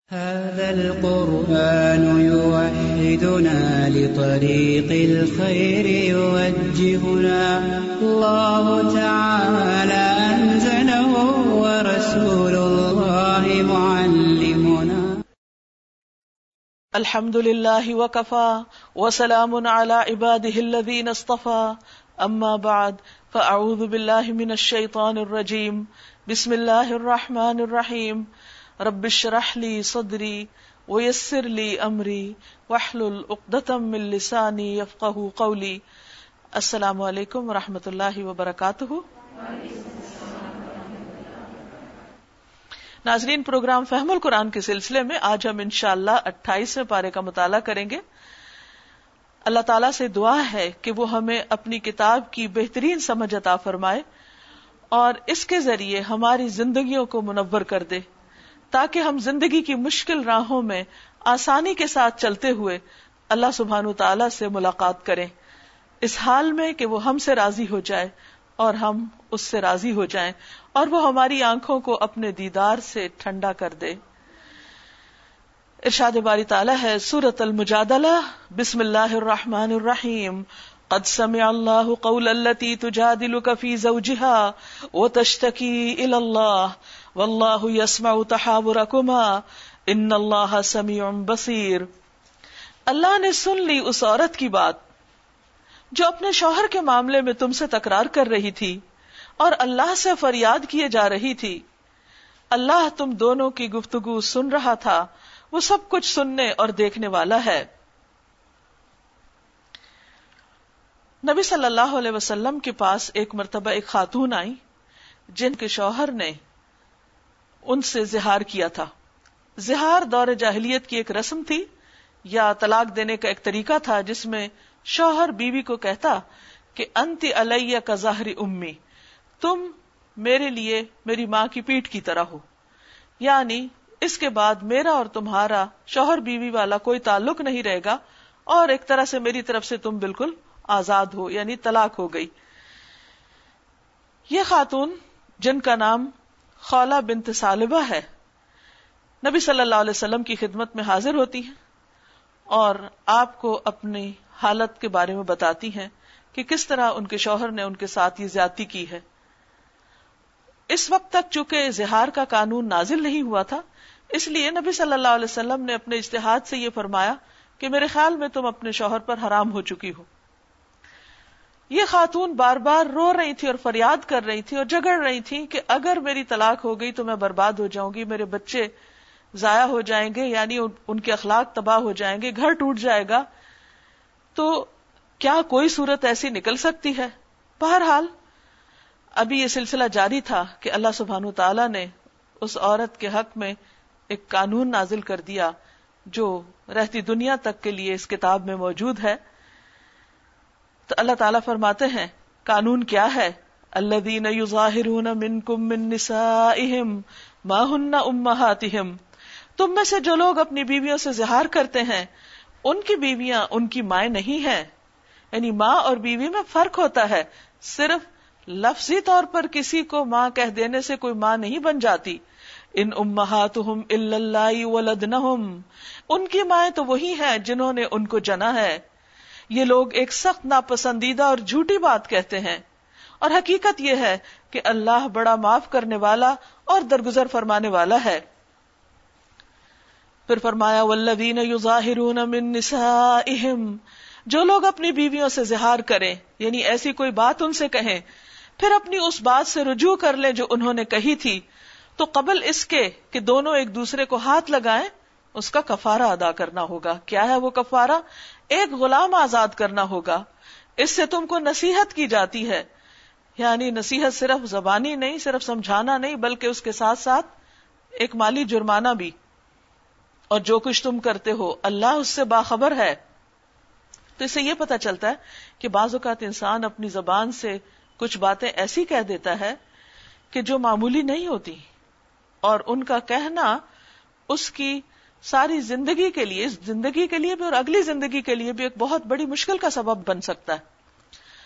هذا القرآن يوحدنا لطريق الخير يوجهنا الله تعالى أنزله ورسول الله معلمنا. الحمد لله وكفى وسلام على عباده الذين اصطفى اما بعد فاعوذ بالله من الشيطان الرجيم بسم الله الرحمن الرحيم رب اشرح لي صدري ويسر لي امري واحلل عقدة من لساني يفقهوا قولي. السلام علیکم ورحمۃ اللہ وبرکاتہ. ناظرین، پروگرام فہم القرآن کے سلسلے میں آج ہم انشاءاللہ 28ویں پارے کا مطالعہ کریں گے. اللہ تعالیٰ سے دعا ہے کہ وہ ہمیں اپنی کتاب کی بہترین سمجھ عطا فرمائے اور اس کے ذریعے ہماری زندگیوں کو منور کر دے، تاکہ ہم زندگی کی مشکل راہوں میں آسانی کے ساتھ چلتے ہوئے اللہ سبحانہ وتعالیٰ سے ملاقات کریں، اس حال میں کہ وہ ہم سے راضی ہو جائے اور ہم اس سے راضی ہو جائیں، اور وہ ہماری آنکھوں کو اپنے دیدار سے ٹھنڈا کر دے. ارشاد باری تعالیٰ ہے سورۃ المجادلہ، بسم اللہ الرحمن الرحیم. قد سمع اللہ قول التی تجادلک فی زوجها وتشتکی الی اللہ واللہ یسمع تحاورکما ان اللہ سمیع بصیر. اللہ نے سن لی اس عورت کی بات جو اپنے شوہر کے معاملے میں تم سے تکرار کر رہی تھی اور اللہ سے فریاد کیے جا رہی تھی. اللہ تم دونوں کی گفتگو سن رہا تھا، وہ سب کچھ سننے اور دیکھنے والا ہے. نبی صلی اللہ علیہ وسلم کے پاس ایک مرتبہ ایک خاتون آئی جن کے شوہر نے ان سے زہار کیا تھا. زہار دور جاہلیت کی ایک رسم تھی یا طلاق دینے کا ایک طریقہ تھا جس میں شوہر بیوی کو کہتا کہ انت علیہ کا ظہر امی، تم میرے لیے میری ماں کی پیٹھ کی طرح ہو، یعنی اس کے بعد میرا اور تمہارا شوہر بیوی والا کوئی تعلق نہیں رہے گا، اور ایک طرح سے میری طرف سے تم بالکل آزاد ہو، یعنی طلاق ہو گئی. یہ خاتون جن کا نام خولہ بنت ثعلبہ ہے، نبی صلی اللہ علیہ وسلم کی خدمت میں حاضر ہوتی ہیں اور آپ کو اپنی حالت کے بارے میں بتاتی ہیں کہ کس طرح ان کے شوہر نے ان کے ساتھ یہ زیادتی کی ہے. اس وقت تک چونکہ زہار کا قانون نازل نہیں ہوا تھا، اس لیے نبی صلی اللہ علیہ وسلم نے اپنے اجتہاد سے یہ فرمایا کہ میرے خیال میں تم اپنے شوہر پر حرام ہو چکی ہو. یہ خاتون بار بار رو رہی تھی اور فریاد کر رہی تھی اور جھگڑ رہی تھی کہ اگر میری طلاق ہو گئی تو میں برباد ہو جاؤں گی، میرے بچے ضائع ہو جائیں گے، یعنی ان کے اخلاق تباہ ہو جائیں گے، گھر ٹوٹ جائے گا. تو کیا کوئی صورت ایسی نکل سکتی ہے؟ بہرحال ابھی یہ سلسلہ جاری تھا کہ اللہ سبحانہ تعالیٰ نے اس عورت کے حق میں ایک قانون نازل کر دیا جو رہتی دنیا تک کے لیے اس کتاب میں موجود ہے. تو اللہ تعالیٰ فرماتے ہیں قانون کیا ہے؟ الذین یظاہرون منکم من نسائہم ما ہن امہاتہم، تم میں سے جو لوگ اپنی بیویوں سے زہار کرتے ہیں ان کی بیویاں ان کی مائیں نہیں ہیں. یعنی ماں اور بیوی میں فرق ہوتا ہے، صرف لفظی طور پر کسی کو ماں کہہ دینے سے کوئی ماں نہیں بن جاتی. ان امہاتہم الا اللہ ولدنہم، ان کی مائیں تو وہی ہیں جنہوں نے ان کو جنا ہے. یہ لوگ ایک سخت ناپسندیدہ اور جھوٹی بات کہتے ہیں، اور حقیقت یہ ہے کہ اللہ بڑا معاف کرنے والا اور درگزر فرمانے والا ہے. پھر فرمایا والذین یظاہرون من نسائہم، جو لوگ اپنی بیویوں سے زہار کریں، یعنی ایسی کوئی بات ان سے کہیں پھر اپنی اس بات سے رجوع کر لیں جو انہوں نے کہی تھی، تو قبل اس کے کہ دونوں ایک دوسرے کو ہاتھ لگائیں اس کا کفارہ ادا کرنا ہوگا. کیا ہے وہ کفارہ؟ ایک غلام آزاد کرنا ہوگا. اس سے تم کو نصیحت کی جاتی ہے، یعنی نصیحت صرف زبانی نہیں، صرف سمجھانا نہیں، بلکہ اس کے ساتھ ساتھ ایک مالی جرمانہ بھی. اور جو کچھ تم کرتے ہو اللہ اس سے باخبر ہے. تو اس سے یہ پتہ چلتا ہے کہ بعض اوقات انسان اپنی زبان سے کچھ باتیں ایسی کہہ دیتا ہے کہ جو معمولی نہیں ہوتی، اور ان کا کہنا اس کی ساری زندگی کے لیے، اس زندگی کے لیے بھی اور اگلی زندگی کے لیے بھی ایک بہت بڑی مشکل کا سبب بن سکتا ہے.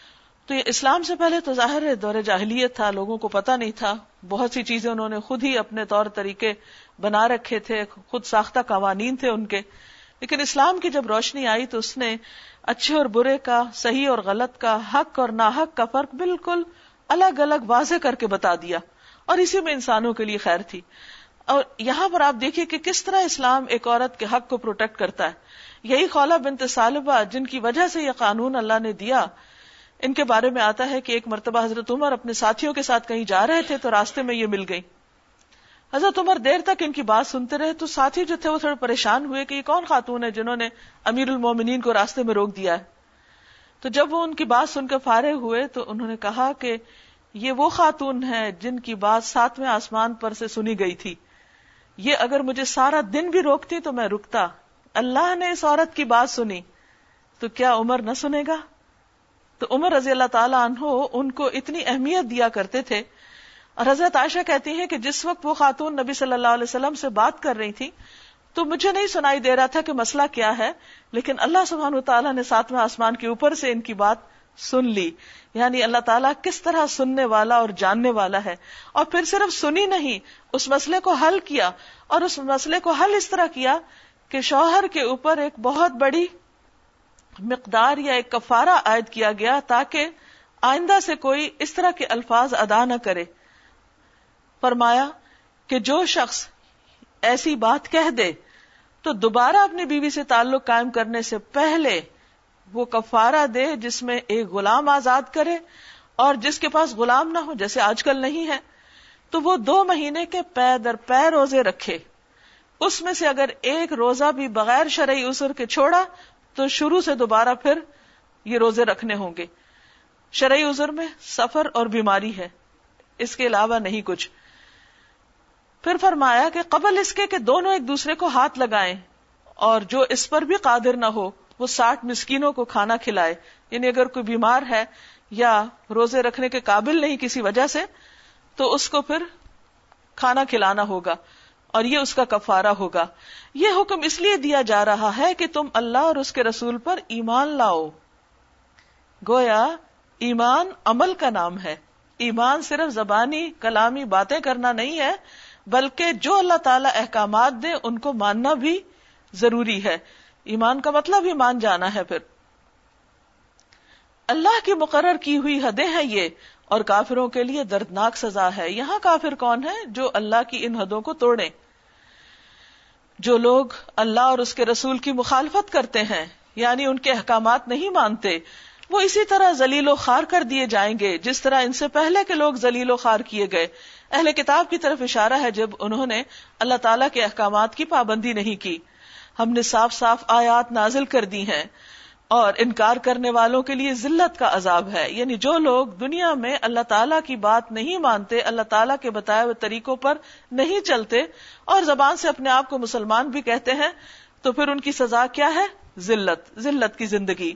تو یہ اسلام سے پہلے تو ظاہر ہے دور جاہلیت تھا، لوگوں کو پتہ نہیں تھا، بہت سی چیزیں انہوں نے خود ہی اپنے طور طریقے بنا رکھے تھے، خود ساختہ قوانین تھے ان کے. لیکن اسلام کی جب روشنی آئی تو اس نے اچھے اور برے کا، صحیح اور غلط کا، حق اور ناحق کا فرق بالکل الگ الگ واضح کر کے بتا دیا، اور اسی میں انسانوں کے لیے خیر تھی. اور یہاں پر آپ دیکھیے کہ کس طرح اسلام ایک عورت کے حق کو پروٹیکٹ کرتا ہے. یہی خولہ بنت ثعلبہ جن کی وجہ سے یہ قانون اللہ نے دیا، ان کے بارے میں آتا ہے کہ ایک مرتبہ حضرت عمر اپنے ساتھیوں کے ساتھ کہیں جا رہے تھے تو راستے میں یہ مل گئی. حضرت عمر دیر تک ان کی بات سنتے رہے تو ساتھی جو تھے وہ تھوڑے پریشان ہوئے کہ یہ کون خاتون ہے جنہوں نے امیر المومنین کو راستے میں روک دیا ہے. تو جب وہ ان کی بات سن کر فارغ ہوئے تو انہوں نے کہا کہ یہ وہ خاتون ہے جن کی بات 7ویں آسمان پر سے سنی گئی تھی، یہ اگر مجھے سارا دن بھی روکتی تو میں رکتا. اللہ نے اس عورت کی بات سنی تو کیا عمر نہ سنے گا؟ تو عمر رضی اللہ تعالیٰ عنہ ان کو اتنی اہمیت دیا کرتے تھے. اور حضرت عائشہ کہتی ہیں کہ جس وقت وہ خاتون نبی صلی اللہ علیہ وسلم سے بات کر رہی تھی تو مجھے نہیں سنائی دے رہا تھا کہ مسئلہ کیا ہے، لیکن اللہ سبحانہ وتعالیٰ نے 7ویں آسمان کے اوپر سے ان کی بات سن لی. یعنی اللہ تعالیٰ کس طرح سننے والا اور جاننے والا ہے. اور پھر صرف سنی نہیں، اس مسئلے کو حل کیا، اور اس مسئلے کو حل اس طرح کیا کہ شوہر کے اوپر ایک بہت بڑی مقدار یا ایک کفارہ عائد کیا گیا تاکہ آئندہ سے کوئی اس طرح کے الفاظ ادا نہ کرے. فرمایا کہ جو شخص ایسی بات کہہ دے تو دوبارہ اپنی بیوی سے تعلق قائم کرنے سے پہلے وہ کفارہ دے جس میں ایک غلام آزاد کرے، اور جس کے پاس غلام نہ ہو جیسے آج کل نہیں ہے تو وہ 2 مہینے کے پے در پے روزے رکھے. اس میں سے اگر ایک روزہ بھی بغیر شرعی عذر کے چھوڑا تو شروع سے دوبارہ پھر یہ روزے رکھنے ہوں گے. شرعی عذر میں سفر اور بیماری ہے، اس کے علاوہ نہیں کچھ. پھر فرمایا کہ قبل اس کے کہ دونوں ایک دوسرے کو ہاتھ لگائیں، اور جو اس پر بھی قادر نہ ہو وہ 60 مسکینوں کو کھانا کھلائے. یعنی اگر کوئی بیمار ہے یا روزے رکھنے کے قابل نہیں کسی وجہ سے تو اس کو پھر کھانا کھلانا ہوگا، اور یہ اس کا کفارہ ہوگا. یہ حکم اس لیے دیا جا رہا ہے کہ تم اللہ اور اس کے رسول پر ایمان لاؤ. گویا ایمان عمل کا نام ہے. ایمان صرف زبانی کلامی باتیں کرنا نہیں ہے، بلکہ جو اللہ تعالی احکامات دے ان کو ماننا بھی ضروری ہے. ایمان کا مطلب ہی مان جانا ہے. پھر اللہ کی مقرر کی ہوئی حدیں ہیں یہ، اور کافروں کے لیے دردناک سزا ہے. یہاں کافر کون ہے؟ جو اللہ کی ان حدوں کو توڑیں. جو لوگ اللہ اور اس کے رسول کی مخالفت کرتے ہیں، یعنی ان کے احکامات نہیں مانتے، وہ اسی طرح ذلیل و خوار کر دیے جائیں گے جس طرح ان سے پہلے کے لوگ ذلیل و خوار کیے گئے. اہل کتاب کی طرف اشارہ ہے جب انہوں نے اللہ تعالیٰ کے احکامات کی پابندی نہیں کی. ہم نے صاف صاف آیات نازل کر دی ہیں، اور انکار کرنے والوں کے لیے ذلت کا عذاب ہے. یعنی جو لوگ دنیا میں اللہ تعالیٰ کی بات نہیں مانتے، اللہ تعالیٰ کے بتائے ہوئے طریقوں پر نہیں چلتے، اور زبان سے اپنے آپ کو مسلمان بھی کہتے ہیں، تو پھر ان کی سزا کیا ہے؟ ذلت کی زندگی.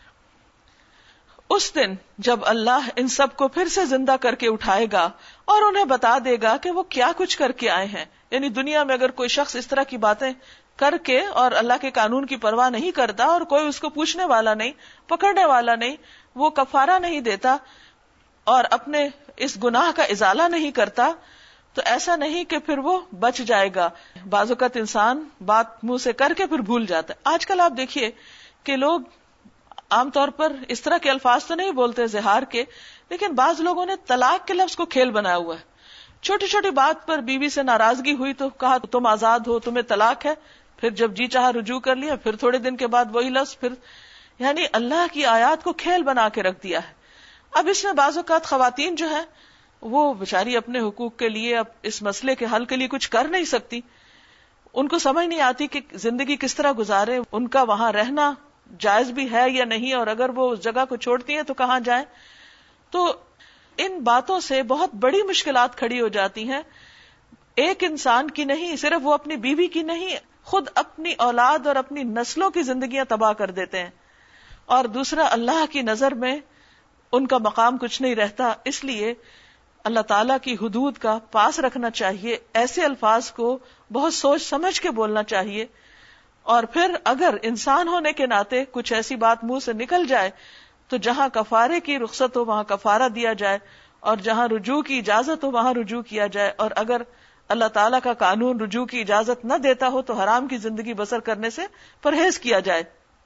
اس دن جب اللہ ان سب کو پھر سے زندہ کر کے اٹھائے گا اور انہیں بتا دے گا کہ وہ کیا کچھ کر کے آئے ہیں. یعنی دنیا میں اگر کوئی شخص اس طرح کی باتیں کر کے اور اللہ کے قانون کی پرواہ نہیں کرتا، اور کوئی اس کو پوچھنے والا نہیں، پکڑنے والا نہیں، وہ کفارہ نہیں دیتا اور اپنے اس گناہ کا ازالہ نہیں کرتا، تو ایسا نہیں کہ پھر وہ بچ جائے گا. بعض اوقات انسان بات منہ سے کر کے پھر بھول جاتا ہے. آج کل آپ دیکھیے کہ لوگ عام طور پر اس طرح کے الفاظ تو نہیں بولتے زہار کے، لیکن بعض لوگوں نے طلاق کے لفظ کو کھیل بنایا ہوا ہے. چھوٹی چھوٹی بات پر بیوی سے ناراضگی ہوئی تو کہا تم آزاد ہو، تمہیں طلاق ہے. پھر جب جی چاہا رجوع کر لیا، پھر تھوڑے دن کے بعد وہی لفظ پھر. یعنی اللہ کی آیات کو کھیل بنا کے رکھ دیا ہے. اب اس میں بعض اوقات خواتین جو ہیں وہ بیچاری اپنے حقوق کے لیے، اب اس مسئلے کے حل کے لیے کچھ کر نہیں سکتی. ان کو سمجھ نہیں آتی کہ زندگی کس طرح گزارے، ان کا وہاں رہنا جائز بھی ہے یا نہیں، اور اگر وہ اس جگہ کو چھوڑتی ہیں تو کہاں جائیں. تو ان باتوں سے بہت بڑی مشکلات کھڑی ہو جاتی ہیں. ایک انسان کی نہیں، صرف وہ اپنی بیوی کی نہیں، خود اپنی اولاد اور اپنی نسلوں کی زندگیاں تباہ کر دیتے ہیں. اور دوسرا، اللہ کی نظر میں ان کا مقام کچھ نہیں رہتا. اس لیے اللہ تعالیٰ کی حدود کا پاس رکھنا چاہیے. ایسے الفاظ کو بہت سوچ سمجھ کے بولنا چاہیے. اور پھر اگر انسان ہونے کے ناطے کچھ ایسی بات منہ سے نکل جائے تو جہاں کفارے کی رخصت ہو وہاں کفارہ دیا جائے، اور جہاں رجوع کی اجازت ہو وہاں رجوع کیا جائے، اور اگر اللہ تعالیٰ کا قانون رجوع کی اجازت نہ دیتا ہو تو حرام کی زندگی بسر کرنے سے پرہیز کیا جائے۔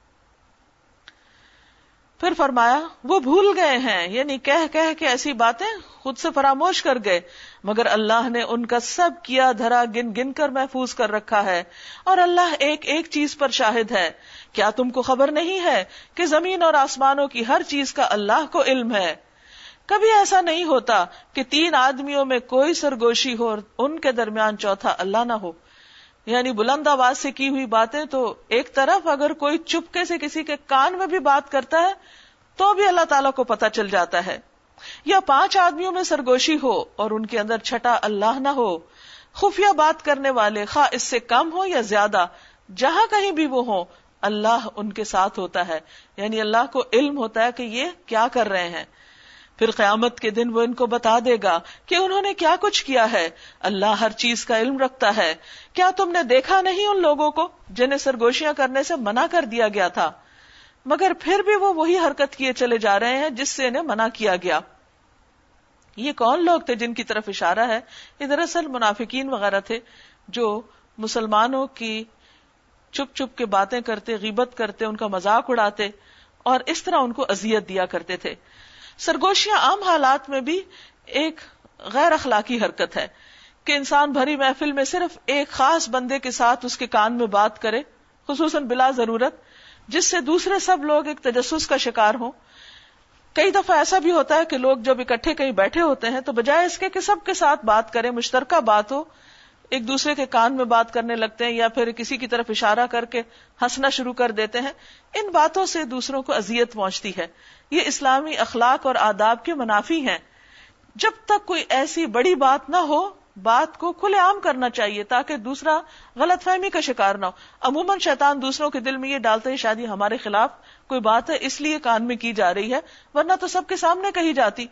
پھر فرمایا وہ بھول گئے ہیں، یعنی کہہ کے ایسی باتیں خود سے فراموش کر گئے، مگر اللہ نے ان کا سب کیا دھرا گن کر محفوظ کر رکھا ہے، اور اللہ ایک ایک چیز پر شاہد ہے۔ کیا تم کو خبر نہیں ہے کہ زمین اور آسمانوں کی ہر چیز کا اللہ کو علم ہے؟ کبھی ایسا نہیں ہوتا کہ 3 آدمیوں میں کوئی سرگوشی ہو اور ان کے درمیان چوتھا اللہ نہ ہو۔ یعنی بلند آواز سے کی ہوئی باتیں تو ایک طرف، اگر کوئی چپکے سے کسی کے کان میں بھی بات کرتا ہے تو بھی اللہ تعالیٰ کو پتہ چل جاتا ہے۔ یا 5 آدمیوں میں سرگوشی ہو اور ان کے اندر چھٹا اللہ نہ ہو۔ خفیہ بات کرنے والے خواہ اس سے کم ہو یا زیادہ، جہاں کہیں بھی وہ ہوں، اللہ ان کے ساتھ ہوتا ہے، یعنی اللہ کو علم ہوتا ہے کہ یہ کیا کر رہے ہیں۔ پھر قیامت کے دن وہ ان کو بتا دے گا کہ انہوں نے کیا کچھ کیا ہے۔ اللہ ہر چیز کا علم رکھتا ہے۔ کیا تم نے دیکھا نہیں ان لوگوں کو جنہیں سرگوشیاں کرنے سے منع کر دیا گیا تھا، مگر پھر بھی وہ وہی حرکت کیے چلے جا رہے ہیں جس سے انہیں منع کیا گیا۔ یہ کون لوگ تھے جن کی طرف اشارہ ہے؟ یہ دراصل منافقین وغیرہ تھے جو مسلمانوں کی چھپ چھپ کے باتیں کرتے، غیبت کرتے، ان کا مذاق اڑاتے اور اس طرح ان کو اذیت دیا کرتے تھے۔ سرگوشیاں عام حالات میں بھی ایک غیر اخلاقی حرکت ہے کہ انسان بھری محفل میں صرف ایک خاص بندے کے ساتھ اس کے کان میں بات کرے، خصوصاً بلا ضرورت، جس سے دوسرے سب لوگ ایک تجسس کا شکار ہوں۔ کئی دفعہ ایسا بھی ہوتا ہے کہ لوگ جب اکٹھے کہیں بیٹھے ہوتے ہیں تو بجائے اس کے سب کے ساتھ بات کریں، مشترکہ بات ہو، ایک دوسرے کے کان میں بات کرنے لگتے ہیں یا پھر کسی کی طرف اشارہ کر کے ہنسنا شروع کر دیتے ہیں۔ ان باتوں سے دوسروں کو اذیت پہنچتی ہے۔ یہ اسلامی اخلاق اور آداب کے منافی ہیں۔ جب تک کوئی ایسی بڑی بات نہ ہو، بات کو کھلے عام کرنا چاہیے تاکہ دوسرا غلط فہمی کا شکار نہ ہو۔ عموماً شیطان دوسروں کے دل میں یہ ڈالتا ہے شاید یہ ہمارے خلاف کوئی بات ہے اس لیے کان میں کی جا رہی ہے، ورنہ تو سب کے سامنے کہی جاتی۔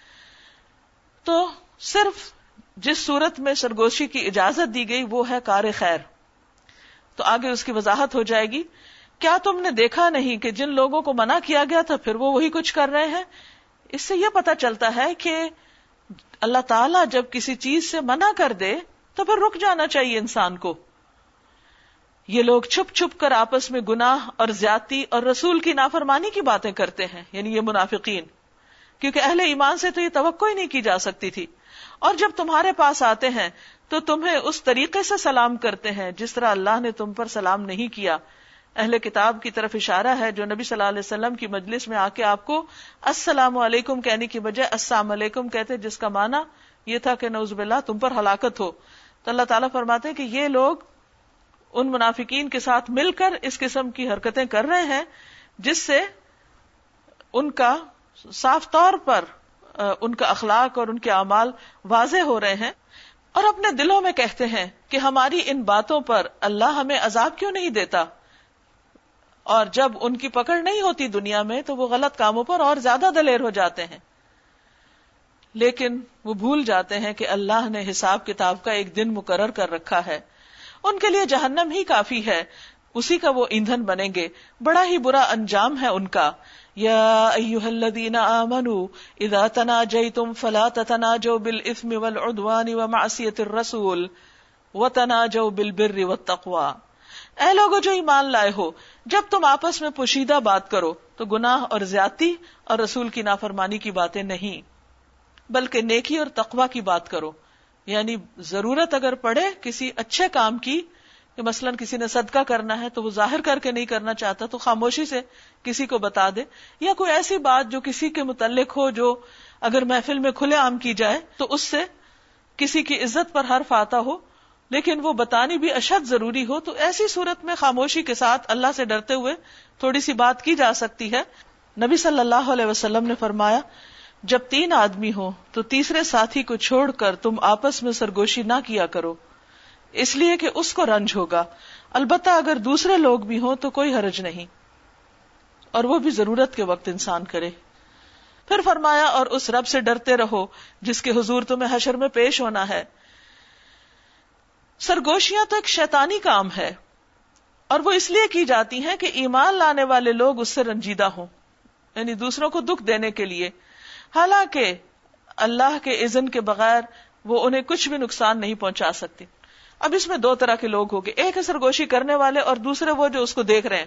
تو صرف جس صورت میں سرگوشی کی اجازت دی گئی وہ ہے کار خیر۔ تو آگے اس کی وضاحت ہو جائے گی۔ کیا تم نے دیکھا نہیں کہ جن لوگوں کو منع کیا گیا تھا پھر وہ وہی کچھ کر رہے ہیں؟ اس سے یہ پتہ چلتا ہے کہ اللہ تعالیٰ جب کسی چیز سے منع کر دے تو پھر رک جانا چاہیے انسان کو۔ یہ لوگ چھپ چھپ کر آپس میں گناہ اور زیادتی اور رسول کی نافرمانی کی باتیں کرتے ہیں، یعنی یہ منافقین، کیونکہ اہل ایمان سے تو یہ توقع ہی نہیں کی جا سکتی تھی۔ اور جب تمہارے پاس آتے ہیں تو تمہیں اس طریقے سے سلام کرتے ہیں جس طرح اللہ نے تم پر سلام نہیں کیا۔ اہل کتاب کی طرف اشارہ ہے جو نبی صلی اللہ علیہ وسلم کی مجلس میں آ کے آپ کو السلام علیکم کہنے کی بجائے السلام علیکم کہتے، جس کا معنی یہ تھا کہ نعوذ باللہ تم پر ہلاکت ہو۔ تو اللہ تعالیٰ فرماتے ہیں کہ یہ لوگ ان منافقین کے ساتھ مل کر اس قسم کی حرکتیں کر رہے ہیں جس سے ان کا صاف طور پر ان کا اخلاق اور ان کے اعمال واضح ہو رہے ہیں، اور اپنے دلوں میں کہتے ہیں کہ ہماری ان باتوں پر اللہ ہمیں عذاب کیوں نہیں دیتا، اور جب ان کی پکڑ نہیں ہوتی دنیا میں تو وہ غلط کاموں پر اور زیادہ دلیر ہو جاتے ہیں۔ لیکن وہ بھول جاتے ہیں کہ اللہ نے حساب کتاب کا ایک دن مقرر کر رکھا ہے، ان کے لیے جہنم ہی کافی ہے، اسی کا وہ ایندھن بنیں گے، بڑا ہی برا انجام ہے ان کا۔ یا ایھا الذین آمنوا اذا تناجیتم فلا تتناجوا بالاثم والعدوان ومعصیۃ الرسول وتناجوا بالبر والتقوی۔ اے لوگو جو ایمان لائے ہو، جب تم آپس میں پوشیدہ بات کرو تو گناہ اور زیادتی اور رسول کی نافرمانی کی باتیں نہیں، بلکہ نیکی اور تقوی کی بات کرو۔ یعنی ضرورت اگر پڑے کسی اچھے کام کی، کہ مثلا کسی نے صدقہ کرنا ہے تو وہ ظاہر کر کے نہیں کرنا چاہتا تو خاموشی سے کسی کو بتا دے، یا کوئی ایسی بات جو کسی کے متعلق ہو جو اگر محفل میں کھلے عام کی جائے تو اس سے کسی کی عزت پر حرف آتا ہو لیکن وہ بتانی بھی اشد ضروری ہو، تو ایسی صورت میں خاموشی کے ساتھ اللہ سے ڈرتے ہوئے تھوڑی سی بات کی جا سکتی ہے۔ نبی صلی اللہ علیہ وسلم نے فرمایا جب 3 آدمی ہو تو تیسرے ساتھی کو چھوڑ کر تم آپس میں سرگوشی نہ کیا کرو، اس لیے کہ اس کو رنج ہوگا، البتہ اگر دوسرے لوگ بھی ہوں تو کوئی حرج نہیں، اور وہ بھی ضرورت کے وقت انسان کرے۔ پھر فرمایا اور اس رب سے ڈرتے رہو جس کے حضور تمہیں حشر میں پیش ہونا ہے۔ سرگوشیاں تو ایک شیطانی کام ہے، اور وہ اس لیے کی جاتی ہیں کہ ایمان لانے والے لوگ اس سے رنجیدہ ہوں، یعنی دوسروں کو دکھ دینے کے لیے، حالانکہ اللہ کے اذن کے بغیر وہ انہیں کچھ بھی نقصان نہیں پہنچا سکتی. اب اس میں دو طرح کے لوگ ہو گئے، ایک ہے سرگوشی کرنے والے اور دوسرے وہ جو اس کو دیکھ رہے ہیں.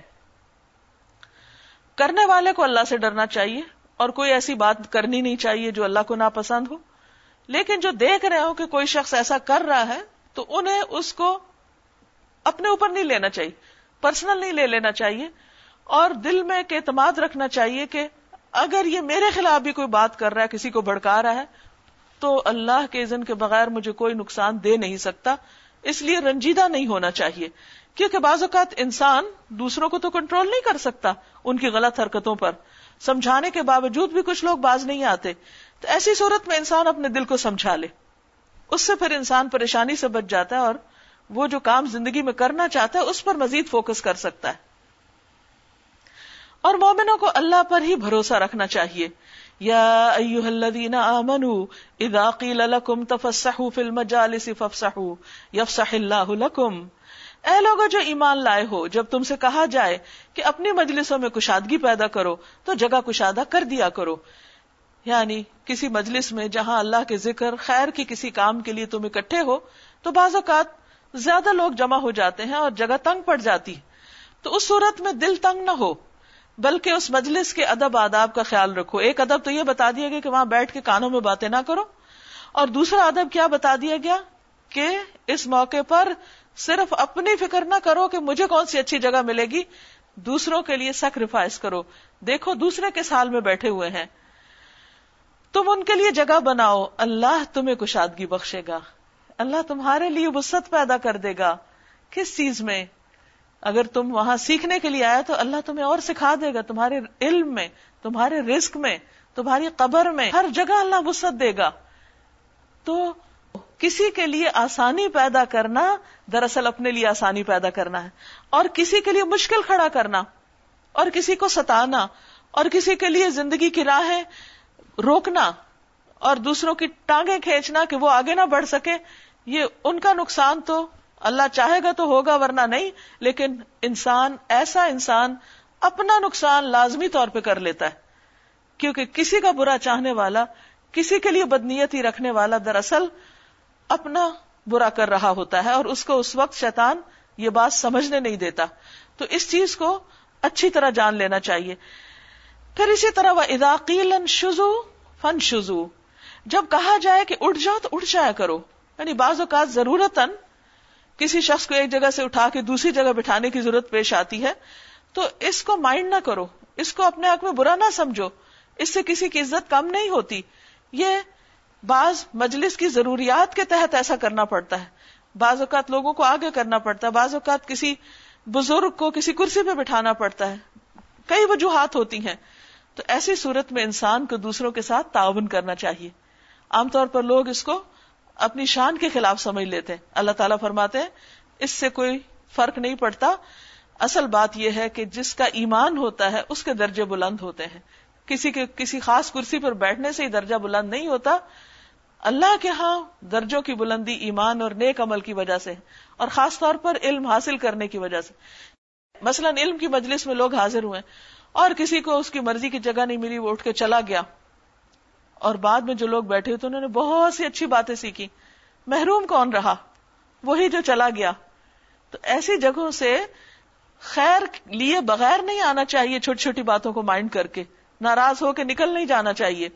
کرنے والے کو اللہ سے ڈرنا چاہیے اور کوئی ایسی بات کرنی نہیں چاہیے جو اللہ کو ناپسند ہو، لیکن جو دیکھ رہے ہو کہ کوئی شخص ایسا کر رہا ہے تو انہیں اس کو اپنے اوپر نہیں لینا چاہیے، پرسنل نہیں لے لینا چاہیے، اور دل میں ایک اعتماد رکھنا چاہیے کہ اگر یہ میرے خلاف بھی کوئی بات کر رہا ہے، کسی کو بھڑکا رہا ہے، تو اللہ کے اذن کے بغیر مجھے کوئی نقصان دے نہیں سکتا. اس لیے رنجیدہ نہیں ہونا چاہیے، کیونکہ بعض اوقات انسان دوسروں کو تو کنٹرول نہیں کر سکتا ان کی غلط حرکتوں پر، سمجھانے کے باوجود بھی کچھ لوگ باز نہیں آتے. تو ایسی صورت میں انسان اپنے دل کو سمجھا لے، اس سے پھر انسان پریشانی سے بچ جاتا ہے اور وہ جو کام زندگی میں کرنا چاہتا ہے اس پر مزید فوکس کر سکتا ہے. اور مومنوں کو اللہ پر ہی بھروسہ رکھنا چاہیے. یا ایھا الذین آمنوا اذا قیل لکم تفسحوا فی المجالس فافسحوا یفسح اللہ لکم. اے لوگو جو ایمان لائے ہو، جب تم سے کہا جائے کہ اپنی مجلسوں میں کشادگی پیدا کرو تو جگہ کشادہ کر دیا کرو. یعنی کسی مجلس میں جہاں اللہ کے ذکر، خیر کی کسی کام کے لیے تم اکٹھے ہو تو بعض اوقات زیادہ لوگ جمع ہو جاتے ہیں اور جگہ تنگ پڑ جاتی، تو اس صورت میں دل تنگ نہ ہو، بلکہ اس مجلس کے ادب آداب کا خیال رکھو. ایک ادب تو یہ بتا دیا گیا کہ وہاں بیٹھ کے کانوں میں باتیں نہ کرو، اور دوسرا ادب کیا بتا دیا گیا کہ اس موقع پر صرف اپنی فکر نہ کرو کہ مجھے کون سی اچھی جگہ ملے گی، دوسروں کے لیے سیکریفائس کرو. دیکھو دوسرے کس حال میں بیٹھے ہوئے ہیں، تم ان کے لیے جگہ بناؤ، اللہ تمہیں کشادگی بخشے گا، اللہ تمہارے لیے وسعت پیدا کر دے گا. کس چیز میں؟ اگر تم وہاں سیکھنے کے لیے آئے تو اللہ تمہیں اور سکھا دے گا، تمہارے علم میں، تمہارے رزق میں، تمہاری قبر میں، ہر جگہ اللہ وسعت دے گا. تو کسی کے لیے آسانی پیدا کرنا دراصل اپنے لیے آسانی پیدا کرنا ہے، اور کسی کے لیے مشکل کھڑا کرنا، اور کسی کو ستانا، اور کسی کے لیے زندگی کی راہیں روکنا اور دوسروں کی ٹانگیں کھینچنا کہ وہ آگے نہ بڑھ سکے، یہ ان کا نقصان تو اللہ چاہے گا تو ہوگا ورنہ نہیں. لیکن ایسا انسان اپنا نقصان لازمی طور پہ کر لیتا ہے، کیونکہ کسی کا برا چاہنے والا، کسی کے لیے بدنیتی رکھنے والا دراصل اپنا برا کر رہا ہوتا ہے، اور اس کو اس وقت شیطان یہ بات سمجھنے نہیں دیتا. تو اس چیز کو اچھی طرح جان لینا چاہیے. پھر اسی طرح وَإِذَا قِيلَ انشُزُوا فَانشُزُوا، جب کہا جائے کہ اٹھ جاؤ تو اٹھ جایا کرو. یعنی بعض اوقات ضرورتاً کسی شخص کو ایک جگہ سے اٹھا کے دوسری جگہ بٹھانے کی ضرورت پیش آتی ہے، تو اس کو مائنڈ نہ کرو، اس کو اپنے حق میں برا نہ سمجھو، اس سے کسی کی عزت کم نہیں ہوتی. یہ بعض مجلس کی ضروریات کے تحت ایسا کرنا پڑتا ہے، بعض اوقات لوگوں کو آگے کرنا پڑتا ہے، بعض اوقات کسی بزرگ کو کسی کرسی پہ بٹھانا پڑتا ہے، کئی وجوہات ہوتی ہیں. تو ایسی صورت میں انسان کو دوسروں کے ساتھ تعاون کرنا چاہیے. عام طور پر لوگ اس کو اپنی شان کے خلاف سمجھ لیتے ہیں. اللہ تعالیٰ فرماتے ہیں اس سے کوئی فرق نہیں پڑتا، اصل بات یہ ہے کہ جس کا ایمان ہوتا ہے اس کے درجے بلند ہوتے ہیں. کسی خاص کرسی پر بیٹھنے سے ہی درجہ بلند نہیں ہوتا. اللہ کے ہاں درجوں کی بلندی ایمان اور نیک عمل کی وجہ سے، اور خاص طور پر علم حاصل کرنے کی وجہ سے. مثلا علم کی مجلس میں لوگ حاضر ہوئے اور کسی کو اس کی مرضی کی جگہ نہیں ملی، وہ اٹھ کے چلا گیا، اور بعد میں جو لوگ بیٹھے ہوئے تو انہوں نے بہت سی اچھی باتیں سیکھی. محروم کون رہا؟ وہی جو چلا گیا. تو ایسی جگہوں سے خیر لیے بغیر نہیں آنا چاہیے، چھوٹی چھوٹی باتوں کو مائنڈ کر کے ناراض ہو کے نکل نہیں جانا چاہیے.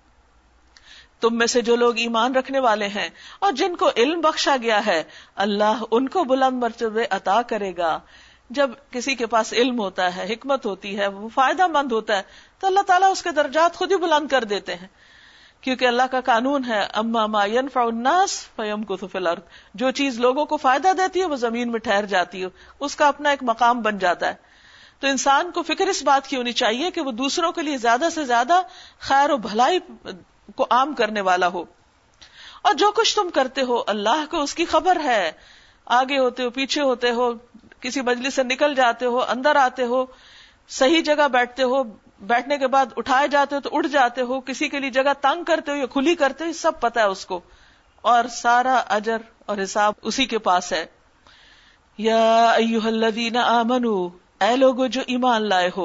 تم میں سے جو لوگ ایمان رکھنے والے ہیں اور جن کو علم بخشا گیا ہے، اللہ ان کو بلند مرتبے عطا کرے گا. جب کسی کے پاس علم ہوتا ہے، حکمت ہوتی ہے، وہ فائدہ مند ہوتا ہے، تو اللہ تعالیٰ اس کے درجات خود ہی بلند کر دیتے ہیں. کیونکہ اللہ کا قانون ہے اما ما ينفع الناس فيمكث في الارض، جو چیز لوگوں کو فائدہ دیتی ہے وہ زمین میں ٹھہر جاتی ہے، اس کا اپنا ایک مقام بن جاتا ہے. تو انسان کو فکر اس بات کی ہونی چاہیے کہ وہ دوسروں کے لیے زیادہ سے زیادہ خیر و بھلائی کو عام کرنے والا ہو. اور جو کچھ تم کرتے ہو اللہ کو اس کی خبر ہے. آگے ہوتے ہو، پیچھے ہوتے ہو، کسی مجلس سے نکل جاتے ہو، اندر آتے ہو، صحیح جگہ بیٹھتے ہو، بیٹھنے کے بعد اٹھائے جاتے ہو تو اٹھ جاتے ہو، کسی کے لیے جگہ تنگ کرتے ہو یا کھلی کرتے ہو، سب پتہ ہے اس کو، اور سارا اجر اور حساب اسی کے پاس ہے. یا ایھا الذین آمنوا، اے لوگو جو ایمان لائے ہو،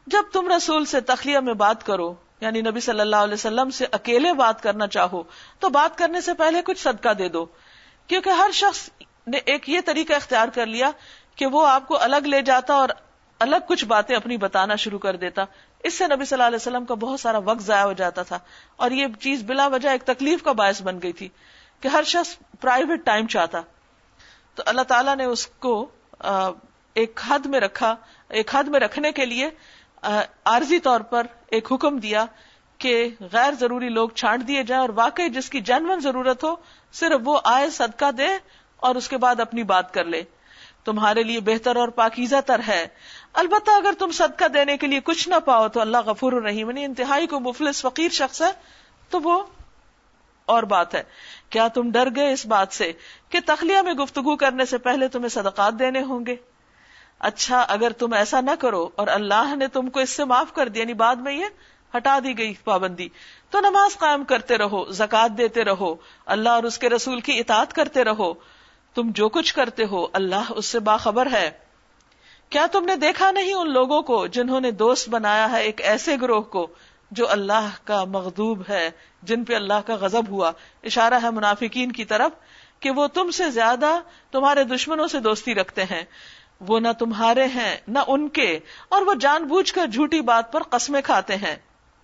جب تم رسول سے تخلیہ میں بات کرو، یعنی نبی صلی اللہ علیہ وسلم سے اکیلے بات کرنا چاہو، تو بات کرنے سے پہلے کچھ صدقہ دے دو، کیونکہ ہر شخص نے ایک یہ طریقہ اختیار کر لیا کہ وہ آپ کو الگ لے جاتا اور الگ کچھ باتیں اپنی بتانا شروع کر دیتا. اس سے نبی صلی اللہ علیہ وسلم کا بہت سارا وقت ضائع ہو جاتا تھا، اور یہ چیز بلا وجہ ایک تکلیف کا باعث بن گئی تھی کہ ہر شخص پرائیویٹ ٹائم چاہتا. تو اللہ تعالیٰ نے اس کو ایک حد میں رکھا، ایک حد میں رکھنے کے لیے عارضی طور پر ایک حکم دیا کہ غیر ضروری لوگ چھانٹ دیے جائیں، اور واقعی جس کی جنون ضرورت ہو صرف وہ آئے، صدقہ دے اور اس کے بعد اپنی بات کر لے. تمہارے لیے بہتر اور پاکیزہ تر ہے. البتہ اگر تم صدقہ دینے کے لیے کچھ نہ پاؤ تو اللہ غفور الرحیم، یعنی انتہائی کو مفلس فقیر شخص ہے تو وہ اور بات ہے. کیا تم ڈر گئے اس بات سے کہ تخلیہ میں گفتگو کرنے سے پہلے تمہیں صدقات دینے ہوں گے؟ اچھا اگر تم ایسا نہ کرو اور اللہ نے تم کو اس سے معاف کر دیا، یعنی بعد میں یہ ہٹا دی گئی پابندی، تو نماز قائم کرتے رہو، زکوٰۃ دیتے رہو، اللہ اور اس کے رسول کی اطاعت کرتے رہو. تم جو کچھ کرتے ہو اللہ اس سے باخبر ہے. کیا تم نے دیکھا نہیں ان لوگوں کو جنہوں نے دوست بنایا ہے ایک ایسے گروہ کو جو اللہ کا مغضوب ہے، جن پہ اللہ کا غضب ہوا؟ اشارہ ہے منافقین کی طرف کہ وہ تم سے زیادہ تمہارے دشمنوں سے دوستی رکھتے ہیں. وہ نہ تمہارے ہیں نہ ان کے، اور وہ جان بوجھ کر جھوٹی بات پر قسمیں کھاتے ہیں.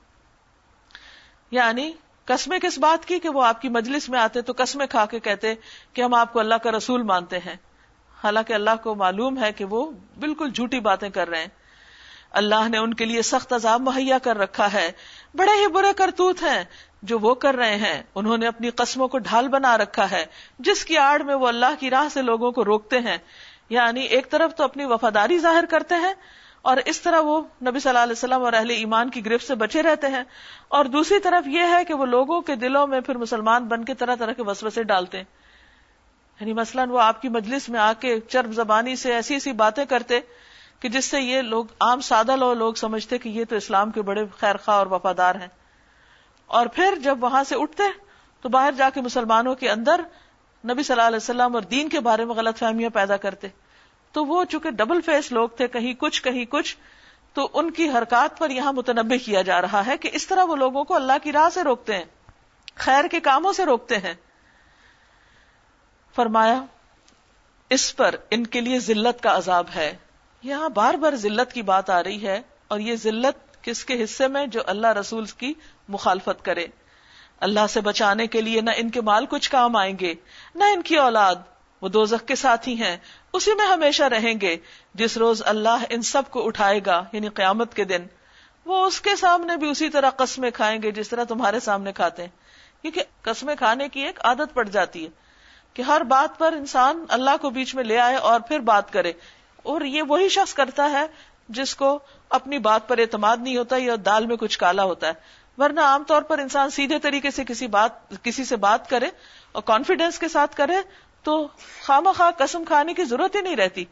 یعنی قسمیں کس بات کی؟ کہ وہ آپ کی مجلس میں آتے تو قسمیں کھا کے کہتے کہ ہم آپ کو اللہ کا رسول مانتے ہیں، حالانکہ اللہ کو معلوم ہے کہ وہ بالکل جھوٹی باتیں کر رہے ہیں. اللہ نے ان کے لیے سخت عذاب مہیا کر رکھا ہے. بڑے ہی برے کرتوت ہیں جو وہ کر رہے ہیں. انہوں نے اپنی قسموں کو ڈھال بنا رکھا ہے جس کی آڑ میں وہ اللہ کی راہ سے لوگوں کو روکتے ہیں. یعنی ایک طرف تو اپنی وفاداری ظاہر کرتے ہیں اور اس طرح وہ نبی صلی اللہ علیہ وسلم اور اہل ایمان کی گرفت سے بچے رہتے ہیں، اور دوسری طرف یہ ہے کہ وہ لوگوں کے دلوں میں پھر مسلمان بن کے طرح طرح کے وسوسے ڈالتے ہیں. یعنی مثلاً وہ آپ کی مجلس میں آ کے چرب زبانی سے ایسی ایسی باتیں کرتے کہ جس سے یہ لوگ عام سادہ لوگ سمجھتے کہ یہ تو اسلام کے بڑے خیر خواہ اور وفادار ہیں، اور پھر جب وہاں سے اٹھتے تو باہر جا کے مسلمانوں کے اندر نبی صلی اللہ علیہ وسلم اور دین کے بارے میں غلط فہمیاں پیدا کرتے. تو وہ چونکہ ڈبل فیس لوگ تھے، کہیں کچھ، تو ان کی حرکات پر یہاں متنبہ کیا جا رہا ہے کہ اس طرح وہ لوگوں کو اللہ کی راہ سے روکتے ہیں، خیر کے کاموں سے روکتے ہیں. فرمایا اس پر ان کے لیے ذلت کا عذاب ہے. یہاں بار بار ذلت کی بات آ رہی ہے، اور یہ ذلت کس کے حصے میں؟ جو اللہ رسول کی مخالفت کرے. اللہ سے بچانے کے لیے نہ ان کے مال کچھ کام آئیں گے نہ ان کی اولاد، وہ دوزخ کے ساتھی ہیں، اسی میں ہمیشہ رہیں گے. جس روز اللہ ان سب کو اٹھائے گا یعنی قیامت کے دن، وہ اس کے سامنے بھی اسی طرح قسمیں کھائیں گے جس طرح تمہارے سامنے کھاتے ہیں. کیونکہ قسمیں کھانے کی ایک عادت پڑ جاتی ہے کہ ہر بات پر انسان اللہ کو بیچ میں لے آئے اور پھر بات کرے، اور یہ وہی شخص کرتا ہے جس کو اپنی بات پر اعتماد نہیں ہوتا یا دال میں کچھ کالا ہوتا ہے. ورنہ عام طور پر انسان سیدھے طریقے سے کسی سے بات کرے اور کانفیڈینس کے ساتھ کرے تو خواہ قسم کھانے کی ضرورت ہی نہیں رہتی،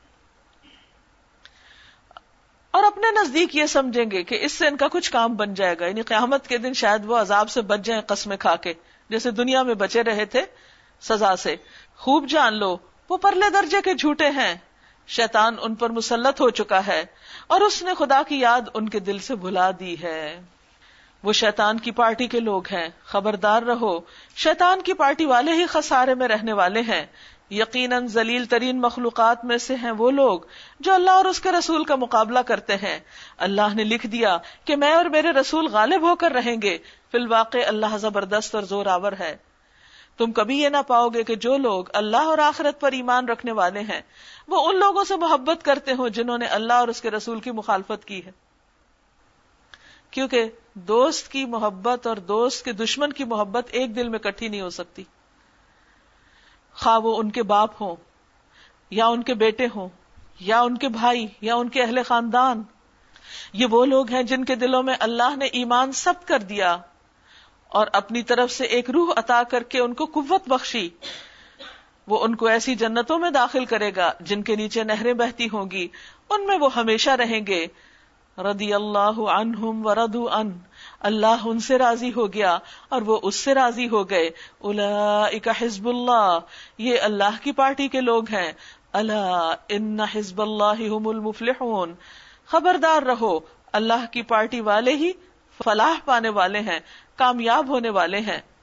اور اپنے نزدیک یہ سمجھیں گے کہ اس سے ان کا کچھ کام بن جائے گا، یعنی قیامت کے دن شاید وہ عذاب سے بچ جائیں قسمیں کھا کے، جیسے دنیا میں بچے رہے تھے سزا سے. خوب جان لو وہ پرلے درجے کے جھوٹے ہیں، شیطان ان پر مسلط ہو چکا ہے اور اس نے خدا کی یاد ان کے دل سے بھلا دی ہے. وہ شیطان کی پارٹی کے لوگ ہیں، خبردار رہو شیطان کی پارٹی والے ہی خسارے میں رہنے والے ہیں. یقیناً ذلیل ترین مخلوقات میں سے ہیں وہ لوگ جو اللہ اور اس کے رسول کا مقابلہ کرتے ہیں. اللہ نے لکھ دیا کہ میں اور میرے رسول غالب ہو کر رہیں گے. فی الواقع اللہ زبردست اور زور آور ہے. تم کبھی یہ نہ پاؤ گے کہ جو لوگ اللہ اور آخرت پر ایمان رکھنے والے ہیں وہ ان لوگوں سے محبت کرتے ہوں جنہوں نے اللہ اور اس کے رسول کی مخالفت کی ہے. کیونکہ دوست کی محبت اور دوست کے دشمن کی محبت ایک دل میں اکٹھی نہیں ہو سکتی، خواہ وہ ان کے باپ ہوں یا ان کے بیٹے ہوں یا ان کے بھائی یا ان کے اہل خاندان. یہ وہ لوگ ہیں جن کے دلوں میں اللہ نے ایمان ثبت کر دیا اور اپنی طرف سے ایک روح عطا کر کے ان کو قوت بخشی. وہ ان کو ایسی جنتوں میں داخل کرے گا جن کے نیچے نہریں بہتی ہوں گی، ان میں وہ ہمیشہ رہیں گے. رضی اللہ عنہم ورضوا عنہ، اللہ ان سے راضی ہو گیا اور وہ اس سے راضی ہو گئے. اولئک حزب اللہ، یہ اللہ کی پارٹی کے لوگ ہیں. الا ان حزب اللہ هم المفلحون، خبردار رہو اللہ کی پارٹی والے ہی فلاح پانے والے ہیں، کامیاب ہونے والے ہیں.